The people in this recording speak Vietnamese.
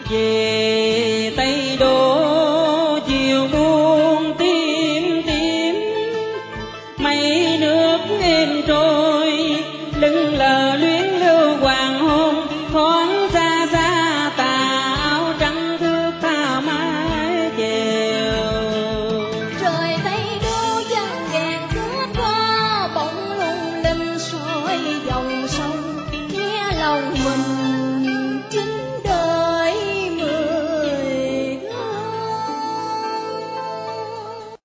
về Tây Đô chiều buông tím tím, mây nước êm trôi lưng lờ luyến lưu hoàng hôn, thoáng xa xa tà áo trắng thước tha mái chèo. Trời Tây Đô dân đèn cướp qua bỗng lung linh soi dòng sông, nghe lòng mình